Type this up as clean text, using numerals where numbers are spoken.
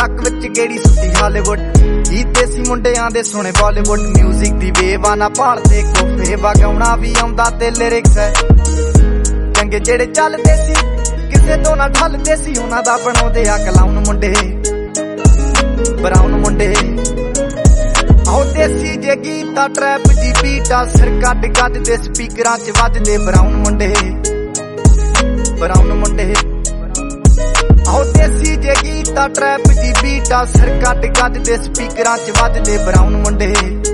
truck ਵਿੱਚ ਗੇੜੀ ਸੁੱਟੀ Hollywood ਜੀ ਦੇਸੀ ਮੁੰਡਿਆਂ ਦੇ ਸੁਣੇ ਬਾਲੀਵੁੱਡ ਮਿਊਜ਼ਿਕ ਦੀ ਵੇਵ ਨਾ ਭਾਲਦੇ ਕੋਫੇ ਵਗਾਉਣਾ ਵੀ ਆਉਂਦਾ ਤੇ ਲਿਰਿਕਸ ਹੈ ਚੰਗੇ ਜਿਹੜੇ ਚੱਲਦੇ ਸੀ ਕਿਸੇ ਤੋਂ ਨਾ ਢਲਦੇ ਸੀ ਉਹਨਾਂ ਦਾ ਬਣਾਉਂਦੇ ਆ ਕਲਾਉਨ ਮੁੰਡੇ ਬਰਾਉਨ ਮੁੰਡੇ ਆਹ ਦੇਸੀ ਜੇ ਗੀਤਾ ਟਰੈਪ ਜੀ ਬੀਟਾ ਸਿਰ ਕੱਢ ਗੱਜਦੇ ਸਪੀਕਰਾਂ 'ਚ ਵੱਜਦੇ ਬਰਾਉਨ ਮੁੰਡੇ ਆਹ ਦੇਸੀ ਜੇ ਗੀਤਾ ਟਰੈਪ ਜੀ ਬੀਟਾ ਸਿਰ ਕੱਢ ਗੱਜਦੇ ਸਪੀਕਰਾਂ 'ਚ ਵੱਜਦੇ ਬਰਾਉਨ ਮੁੰਡੇ